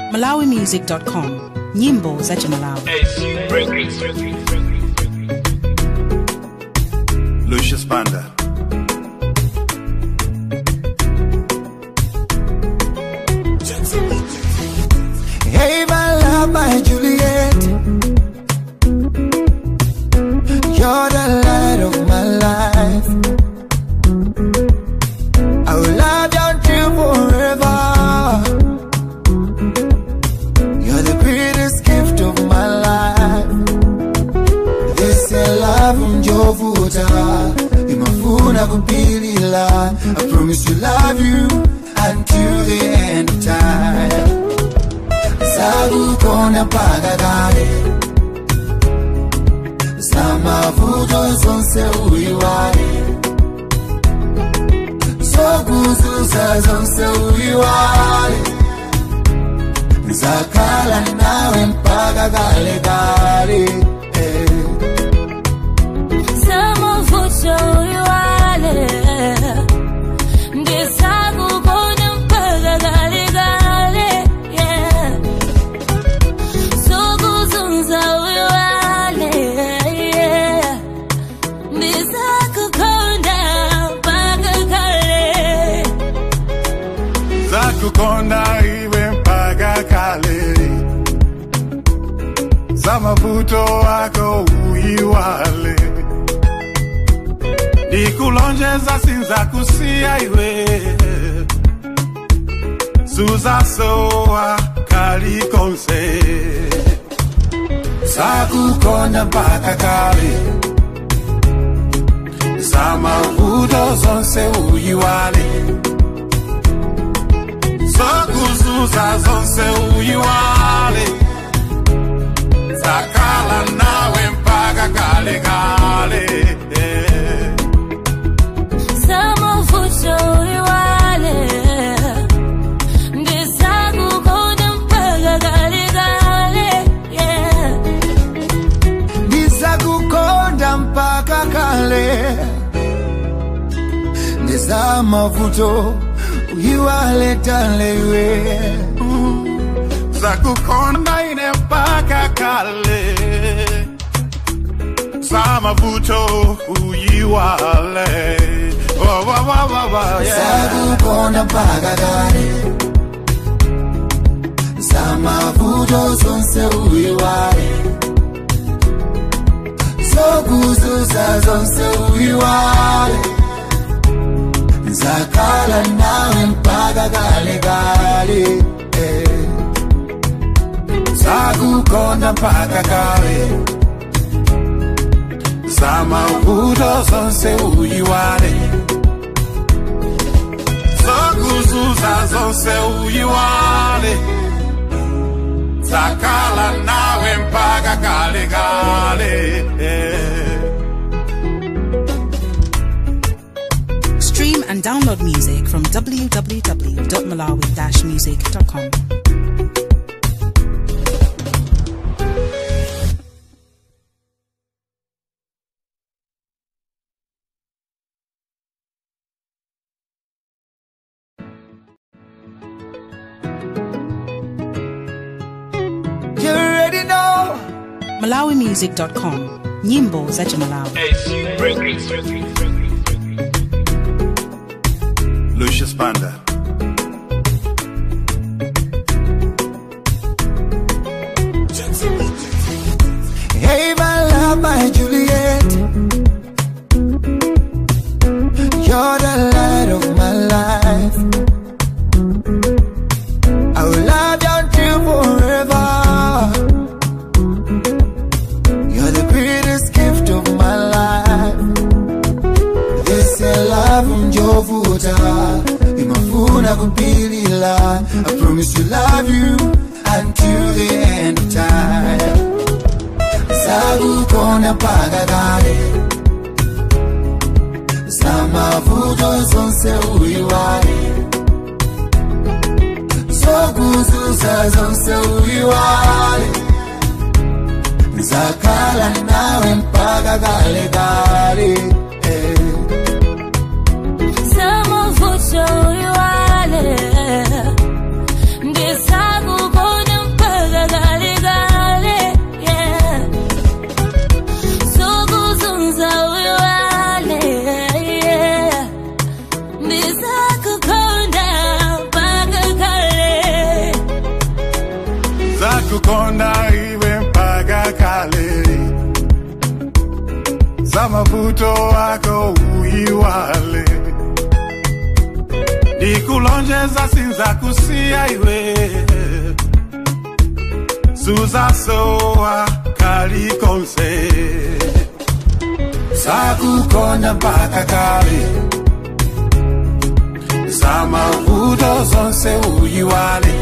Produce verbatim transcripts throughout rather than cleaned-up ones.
malawi music dot com. Nyimbo za Malawi. Lucius Banda. Hey, my love, my Juliet, you're the light of my life. I will love you until forever. You're the greatest gift of my life. This is love from Jovuta. Imafuna kupilila. I promise to love you until the end of time. Sagu kona pagagare Sama vuto zonse uiware Sogu zuza zonse uiware Nizakala nawe mpaka gale gale eh. Sama vuto uiware Nizagu kona mpaka gale gale yeah. Zakukonda iwe mpaka kale Zamavuto wako uiwale Nikulonjeza sinza kusia iwe Suza soa kali konse Zakukonda mpaka kale Zamavuto zonse uiwale Sokuzuza zonse uyiwale Zakala nawe mpaka kale kale Sama vuto uyiwale Ndizagu kona mpaka kale kale Ndizagu konda mpaka kale Ndizama vuto uyiwale talewe Zakukonda ine mpaka kale Zamavuto uyiwale Oh, wa, wa, wa, wa, yeah. Zakukonda mpaka kale Zamavuto zonse uyiwale Sokuzuza zonse uyiwale Zakala nawe mpaka gale gale eh. Zakukonda mpaka kale Zamavuto zonse uyiwale Sokuzuza zonse uyiwale Zakala nawe mpaka gale gale eh. Stream and download music from w w w dot malawi dash music dot com. You already know malawi music dot com. Nyimbo za Malawi. Lucius Banda. Hey, my love, my Juliet, you're the light of my life. I will love you until forever. You're the greatest gift of my life. This is love from Jovuta. Imafuna kupilila. I promise to love you until the end of time. Sagu kona pagagare Zamavuto zonse uyiwale Sokuzuza zonse uyiwale Zakala nawe mpaka gale gale eh. Sama vuto uyiwale Ndizagu kona Zakukonda iwe mpaka kale, zamavuto wako uiwale, nikulonjeza sinza kusia iwe, Suza soa kali konse. Zakukonda mpaka kale, zamavuto zonse uiwale,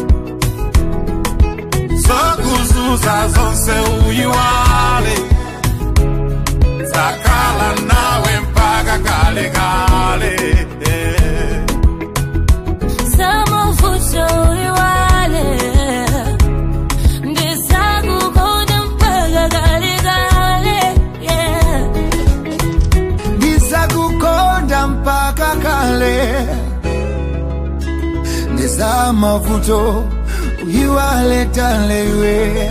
Zakuzuza zonse uiwale, zakala nawe mpaka kale kale. Zamavuto uiwale, ndizakukonda mpaka kale kale. Ndizakukonda mpaka kale, ndizamavuto uiwale talewe.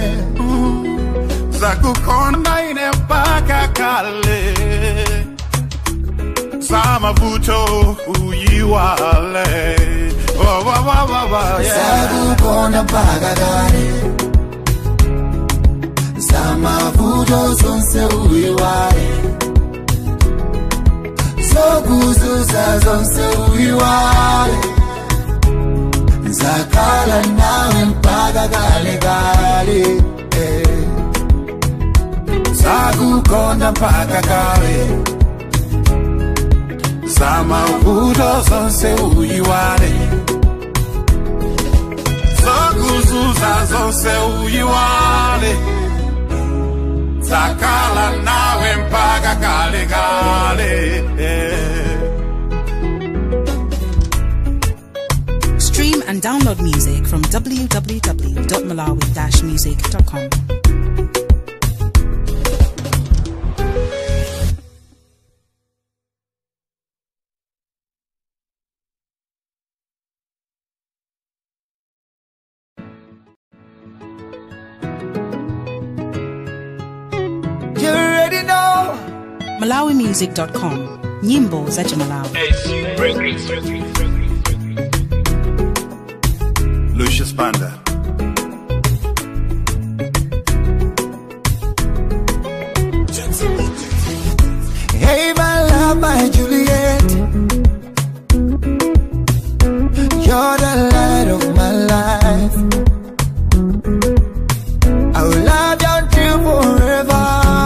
Zakukonda ine mpaka kale, zamavuto uiwale. Oh, wa, wa, wa, wa, yeah. Zakukonda mpaka kale, zamavuto zonse uiwale, zokuzuza zonse uiwale, zakala nawe mpaka kale kale. eh. Zakukonda mpaka kale, zamavuto zonse uiwale, zokuzuza zonse uiwale, zakala nawe mpaka kale kale. Stream and download music from w w w dot malawi dash music dot com. You already know. malawi music dot com. Nyimbo za Malawi. Lucius Banda. Hey, my love, my Juliet, you're the light of my life. I will love you until forever.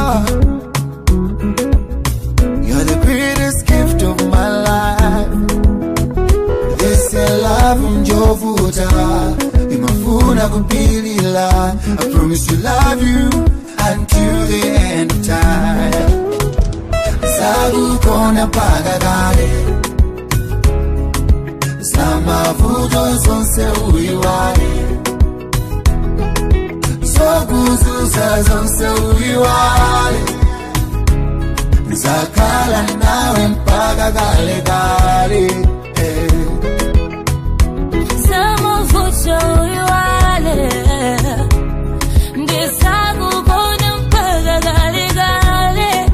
You're the greatest gift of my life. This is love from Jovuta. Imafuna kupilila. I promise to love you until the end of time. Zakukonda mpaka kale, zamavuto zonse uiwale, zokuzuza zonse uiwale, zakala nawe mpaka kale kale. eh. Zamavuto uiwale, ndizakukonda mpaka kale kale.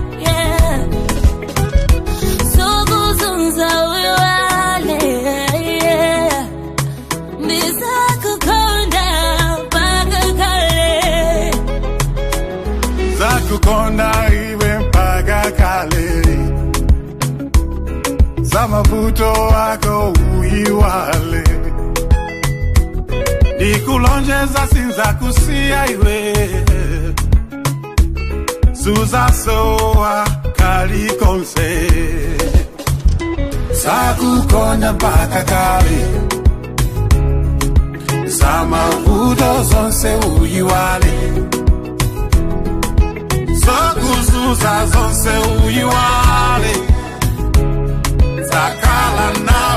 Zokuzuza uiwale, ndizakukonda mpaka kale. Zakukonda iwe mpaka kale, zamavuto wako uiwale, nikulonjeza sinza kusia iwe, Suza soa kali konse. Zakukonda mpaka kale, zamavuto zonse uiwale, zokuzuza zonse uiwale, zakala na